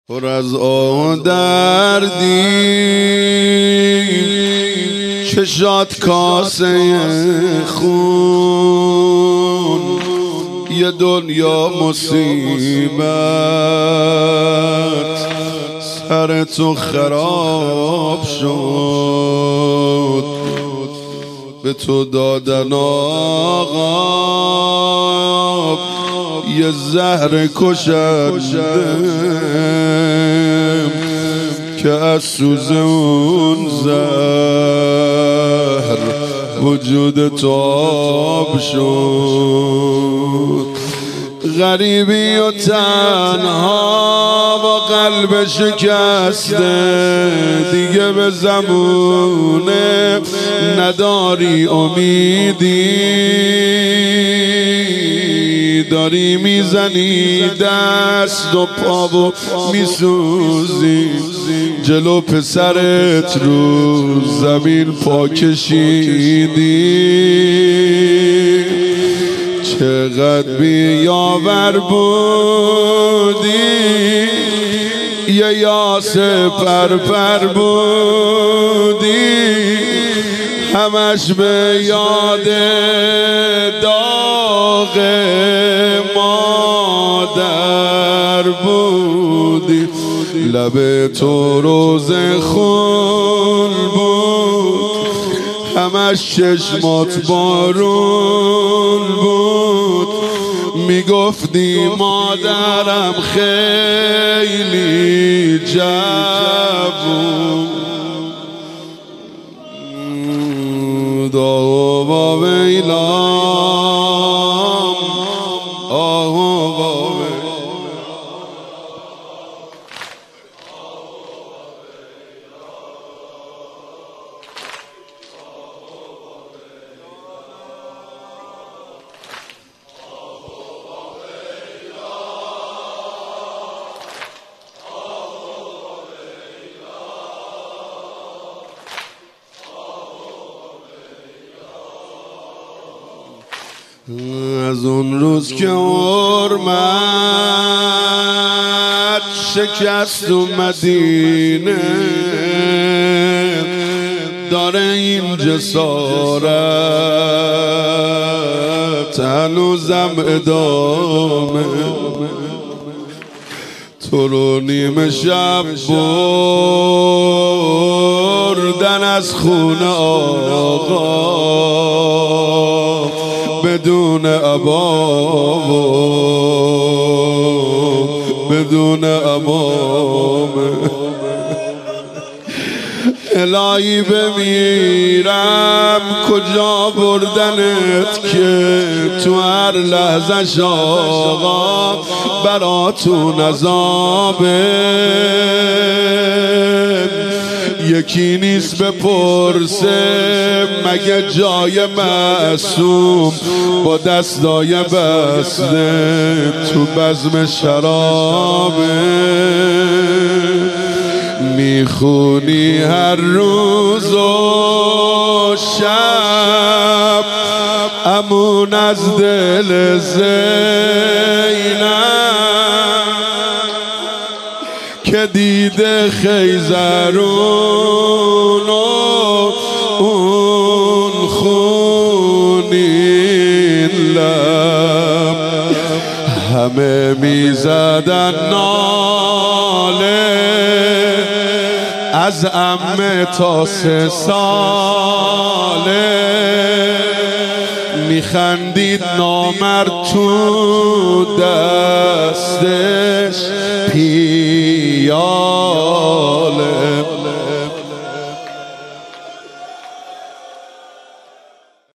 پر از آه و دردی، چشات کاسه خون، یه دنیا مصیبت سر تو خراب شد. به تو دادن آقا یه زهر کشنده که از سوز اون زهر وجود تو آب شد. غریبی و تنها با قلب شکسته، دیگه به زمونه نداری امیدی، داری میزنی دست و پا و میسوزی، جلو پسرت رو زمین پا کشیدی. چقدر بیاور بودی، یه یاس پرپر بودی، همش به یاد داغ مادر بودی. لب تو روز خون بود، همش چشمات بارون بود، میگفتی مادرم خیلی جوون. آه با ویلام، آه با از اون روز که حرمت شکست و مدینه داره این جسارت هنوزم ادامه. تو رو نیمه شب بردن از خونه آقا بدون عبا و بدون عمامه. الهی بمیرم کجا بردنت که تو هر لحظه آقا براتون عذابه. یکی نیست بپرسه مگه جای معصوم با دستای بسته تو بزم شرابه. میخونی هر روز و شب امون از دل زینب که دیده خیزرون و اون خونین لب همه میزدن ناله از عمه تا 3 ساله. میخندید نامرد تو دسته